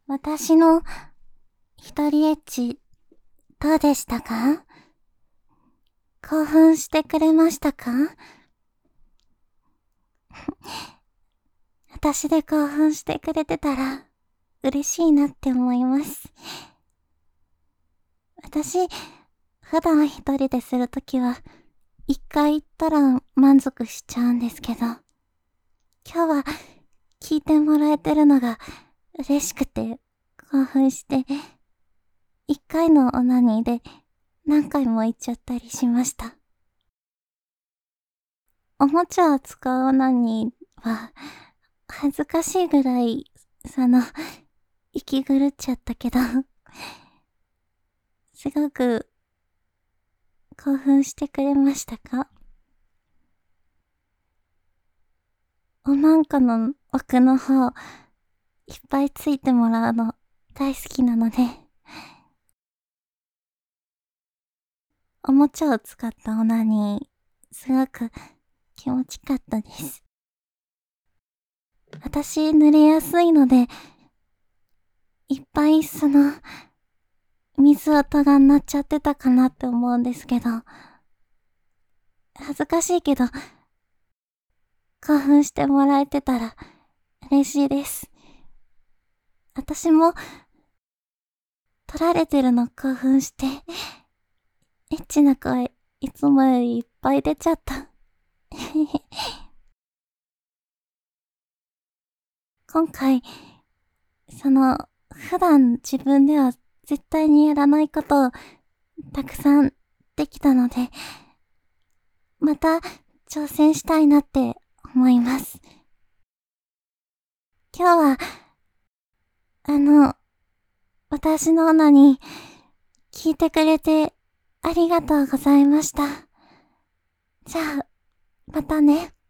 私の一人エッチ、どうでしたか？興奮してくれましたか？私で興奮してくれてたら嬉しいなって思います。私、普段一人でするときは、一回行ったら満足しちゃうんですけど、今日は聞いてもらえてるのが嬉しくて興奮して、一回のオナニーで何回も行っちゃったりしました。おもちゃを使うオナニーは、恥ずかしいぐらい、息狂っちゃったけど、すごく興奮してくれましたか？おまんこの奥の方、いっぱいついてもらうの大好きなので、おもちゃを使ったオナニー、すごく気持ちかったです。私濡れやすいので、いっぱい水音が鳴っちゃってたかなって思うんですけど、恥ずかしいけど、興奮してもらえてたら嬉しいです。私も、撮られてるの興奮して、エッチな声、いつもよりいっぱい出ちゃった。今回、普段自分では絶対にやらないことをたくさんできたので、また挑戦したいなって思います。今日は、あの、私の名に聞いてくれてありがとうございました。じゃあ、またね。